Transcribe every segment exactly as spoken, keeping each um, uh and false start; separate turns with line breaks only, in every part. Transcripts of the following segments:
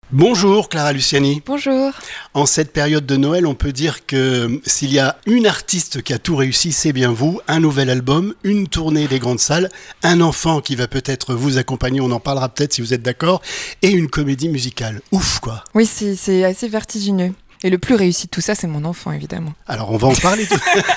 Bonjour Clara Luciani.
Bonjour.
En cette période de Noël, on peut dire que s'il y a une artiste qui a tout réussi, c'est bien vous. Un nouvel album, une tournée des grandes salles, un enfant qui va peut-être vous accompagner, on en parlera peut-être si vous êtes d'accord, et une comédie musicale. Ouf quoi.
Oui, c'est, c'est assez vertigineux. Et le plus réussi de tout ça, c'est mon enfant, évidemment.
Alors on va en parler.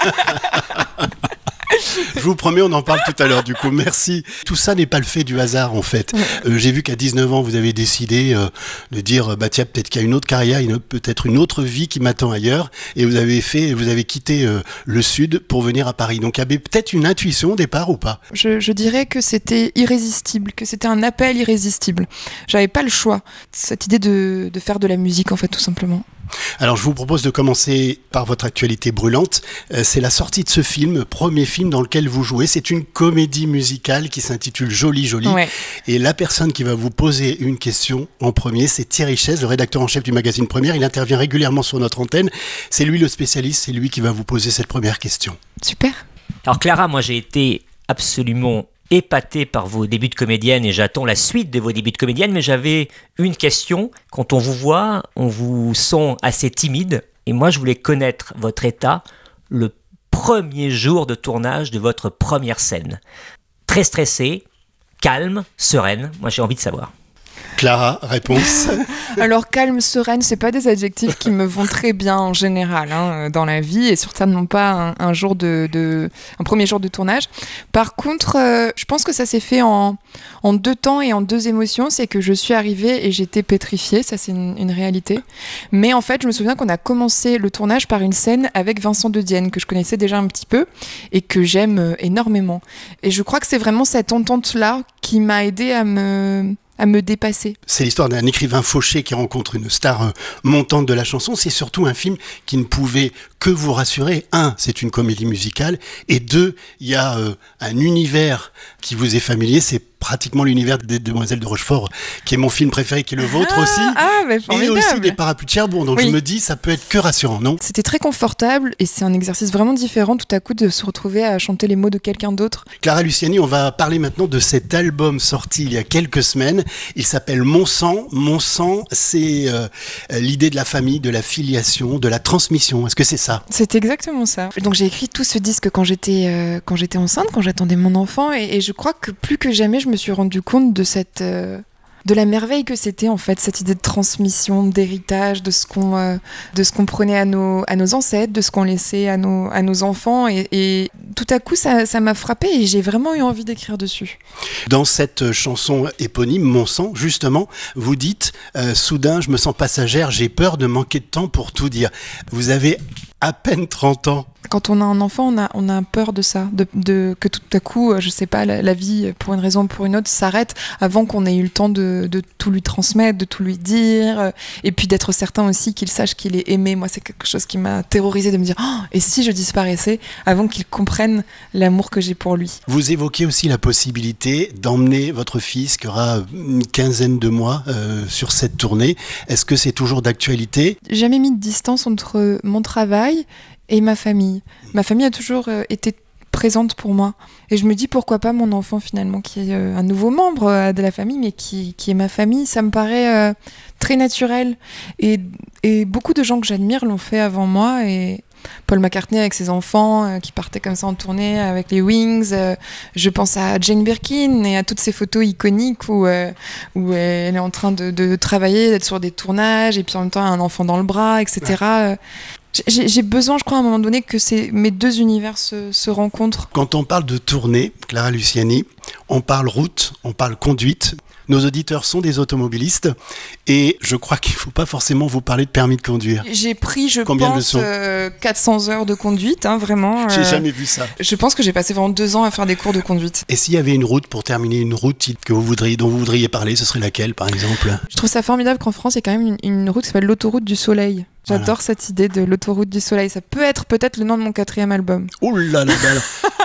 Je vous promets, on en parle tout à l'heure du coup, merci. Tout ça n'est pas le fait du hasard en fait. Euh, j'ai vu qu'à dix-neuf ans, vous avez décidé euh, de dire, bah tiens, peut-être qu'il y a une autre carrière, une autre, peut-être une autre vie qui m'attend ailleurs. Et vous avez fait, vous avez quitté euh, le Sud pour venir à Paris. Donc il y avait peut-être une intuition au départ ou pas?
Je, je dirais que c'était irrésistible, que c'était un appel irrésistible. J'avais pas le choix. Cette idée de, de faire de la musique en fait, tout simplement.
Alors je vous propose de commencer par votre actualité brûlante. Euh, c'est la sortie de ce film, premier film dans lequel vous jouez. C'est une comédie musicale qui s'intitule Jolie Jolie.
Ouais.
Et la personne qui va vous poser une question en premier, c'est Thierry Chaise, le rédacteur en chef du magazine Première. Il intervient régulièrement sur notre antenne. C'est lui le spécialiste, c'est lui qui va vous poser cette première question.
Super.
Alors Clara, moi j'ai été absolument épaté par vos débuts de comédienne et j'attends la suite de vos débuts de comédienne, mais j'avais une question. Quand on vous voit, on vous sent assez timide et moi je voulais connaître votre état le premier jour de tournage de votre première scène. Très stressée, calme, sereine, moi j'ai envie de savoir.
Clara, réponse.
Alors calme, sereine, c'est pas des adjectifs qui me vont très bien en général hein, dans la vie et certainement pas un, un jour de, de un premier jour de tournage. Par contre, euh, je pense que ça s'est fait en en deux temps et en deux émotions. C'est que je suis arrivée et j'étais pétrifiée, ça c'est une, une réalité. Mais en fait, je me souviens qu'on a commencé le tournage par une scène avec Vincent de Dienne que je connaissais déjà un petit peu et que j'aime énormément. Et je crois que c'est vraiment cette entente-là qui m'a aidée à me à me dépasser.
C'est l'histoire d'un écrivain fauché qui rencontre une star euh, montante de la chanson. C'est surtout un film qui ne pouvait que vous rassurer. Un, c'est une comédie musicale. Et deux, il y a euh, un univers qui vous est familier. C'est pratiquement l'univers des Demoiselles de Rochefort, qui est mon film préféré, qui est le vôtre
ah,
aussi.
Ah, mais formidable.
Et aussi des Parapluies de Cherbourg. Donc
oui.
je me dis, ça peut être que rassurant, non?
C'était très confortable et c'est un exercice vraiment différent tout à coup de se retrouver à chanter les mots de quelqu'un d'autre.
Clara Luciani, on va parler maintenant de cet album sorti il y a quelques semaines. Il s'appelle Mon sang. Mon sang, c'est euh, l'idée de la famille, de la filiation, de la transmission. Est-ce que c'est ça?
C'est exactement ça. Donc j'ai écrit tout ce disque quand j'étais, euh, quand j'étais enceinte, quand j'attendais mon enfant et, et je crois que plus que jamais je me suis rendu compte de cette... Euh, de la merveille que c'était en fait cette idée de transmission, d'héritage, de ce qu'on euh, de ce qu'on prenait à nos à nos ancêtres, de ce qu'on laissait à nos à nos enfants et, et tout à coup ça ça m'a frappée et j'ai vraiment eu envie d'écrire dessus.
Dans cette chanson éponyme Mon sang, justement, vous dites euh, soudain je me sens passagère, j'ai peur de manquer de temps pour tout dire. Vous avez à peine trente ans.
Quand on a un enfant, on a, on a peur de ça, de, de, que tout à coup, je sais pas, la, la vie, pour une raison ou pour une autre, s'arrête avant qu'on ait eu le temps de, de tout lui transmettre, de tout lui dire, et puis d'être certain aussi qu'il sache qu'il est aimé. Moi, c'est quelque chose qui m'a terrorisée de me dire oh, « et si je disparaissais ?» avant qu'il comprenne l'amour que j'ai pour lui.
Vous évoquez aussi la possibilité d'emmener votre fils, qui aura une quinzaine de mois, euh, sur cette tournée. Est-ce que c'est toujours d'actualité?
J'ai jamais mis de distance entre mon travail et ma famille. Ma famille a toujours euh, été présente pour moi. Et je me dis pourquoi pas mon enfant finalement, qui est euh, un nouveau membre euh, de la famille, mais qui, qui est ma famille. Ça me paraît euh, très naturel. Et, et beaucoup de gens que j'admire l'ont fait avant moi. Et Paul McCartney avec ses enfants euh, qui partaient comme ça en tournée avec les Wings. Euh, je pense à Jane Birkin et à toutes ces photos iconiques où, euh, où elle est en train de, de travailler, d'être sur des tournages et puis en même temps un enfant dans le bras, et cetera. Ouais. J'ai, j'ai besoin, je crois, à un moment donné, que ces, mes deux univers se, se rencontrent.
Quand on parle de tournée, Clara Luciani, on parle route, on parle conduite. Nos auditeurs sont des automobilistes et je crois qu'il ne faut pas forcément vous parler de permis de conduire.
J'ai pris, je
Combien de
pense,
leçons
euh, quatre cents heures de conduite, hein, vraiment.
J'ai
euh,
jamais vu ça.
Je pense que j'ai passé vraiment deux ans à faire des cours de conduite.
Et s'il y avait une route, pour terminer, une route que vous voudriez, dont vous voudriez parler, ce serait laquelle, par exemple?
Je trouve ça formidable qu'en France, il y ait quand même une, une route qui s'appelle l'autoroute du Soleil. J'adore voilà. Cette idée de l'autoroute du Soleil. Ça peut être peut-être le nom de mon quatrième album.
Ouh là là là.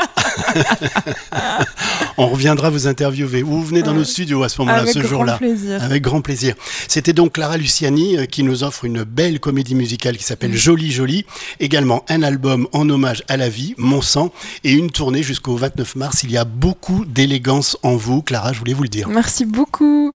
On reviendra vous interviewer. Vous venez dans nos studios à ce moment-là,
Avec
ce
grand
jour-là.
Plaisir.
Avec grand plaisir. C'était donc Clara Luciani qui nous offre une belle comédie musicale qui s'appelle mmh. Jolie Jolie. Également un album en hommage à la vie, Mon sang, et une tournée jusqu'au vingt-neuf mars. Il y a beaucoup d'élégance en vous, Clara, je voulais vous le dire.
Merci beaucoup.